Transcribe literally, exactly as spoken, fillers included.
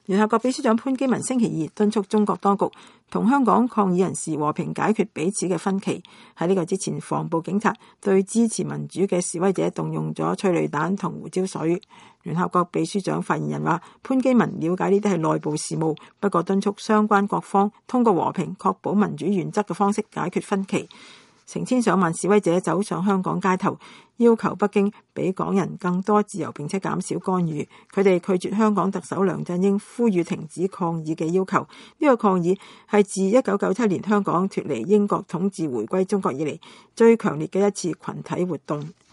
聯合國秘書長潘基文星期二敦促中國當局同香港抗議人士和平解決彼此嘅分歧。喺呢個之前，防暴警察對支持民主嘅示威者動用咗催淚彈同胡椒水。聯合國秘書長發言人話，潘基文了解呢啲係內部事務，不過敦促相關各方通過和平、確保民主原則嘅方式解決分歧。成千上萬示威者走上香港街頭，要求北京俾港人更多自由並且減少干預。佢哋拒絕香港特首梁振英呼籲停止抗議嘅要求。呢個抗議係自一九九七年香港脫離英國統治回歸中國以嚟最強烈嘅一次群體活動。